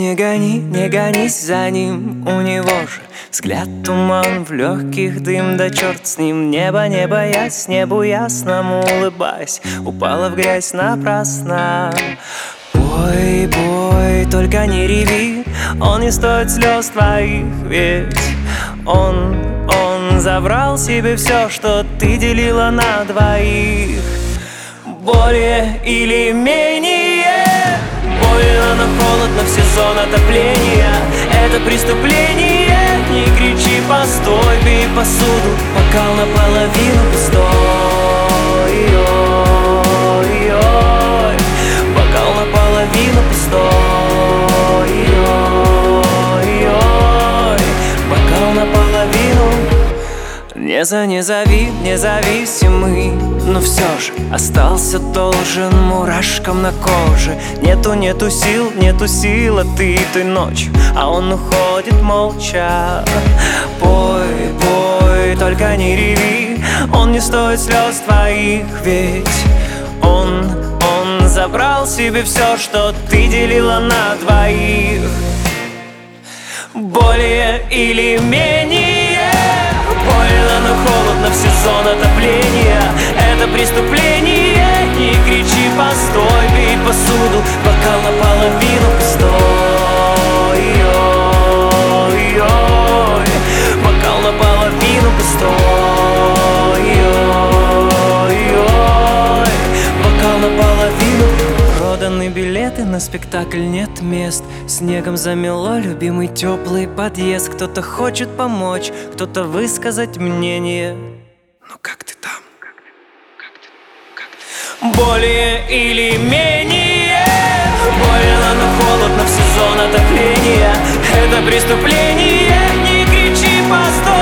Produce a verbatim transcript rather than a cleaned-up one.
не гони, не гонись за ним. У него же взгляд туман, в легких дым, да черт с ним. Небо, не боясь, небу ясному улыбаясь, упала в грязь напрасно. Бой, бой, только не реви, он не стоит слез твоих, ведь он, он забрал себе все, что ты делила на двоих. Более или менее больно, но холодно в сезон отопления. Это преступление, не кричи, постой, бей посуду, бокал наполовину пустой. Ой, ой, бокал наполовину пустой. Ой, ой, бокал наполовину. Не за не зови, независимый, но все же остался должен мурашкам на коже. Нету, нету сил, нету сил, а ты той ночью, а он уходит молча. Пой, пой, только не реви, он не стоит слез твоих, ведь он, он забрал себе все, что ты делила на двоих. Более или менее больно, но холодно в сезон отопления. Это преступление, не кричи, постой, бей посуду, бокал наполовину пустой. Ой, ой, бокал наполовину пустой. Ой, ой, бокал наполовину. Проданы билеты на спектакль, нет мест. Снегом замело любимый теплый подъезд. Кто-то хочет помочь, кто-то высказать мнение. Ну как ты там? Более или менее больно, но холодно в сезон отопления. Это преступление, не кричи, постой.